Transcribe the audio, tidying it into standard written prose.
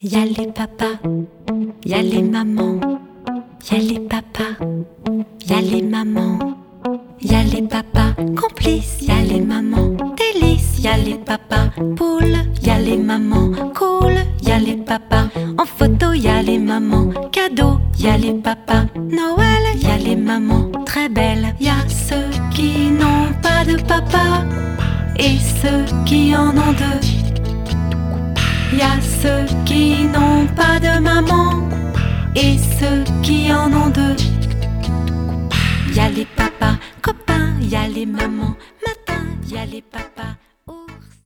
Y'a les papas, y'a les mamans, y'a les papas, y'a les mamans, y'a les papas complices, y'a les mamans délices, y'a les papas poules, y'a les mamans cool, y'a les papas en photo, y'a les mamans cadeaux, y'a les papas Noël, y'a les mamans très belles, y'a ceux qui n'ont pas de papa et ceux qui en ont deux. Y'a ceux qui n'ont pas de maman et ceux qui en ont deux. Y'a les papas copains, y'a les mamans matin, y'a les papas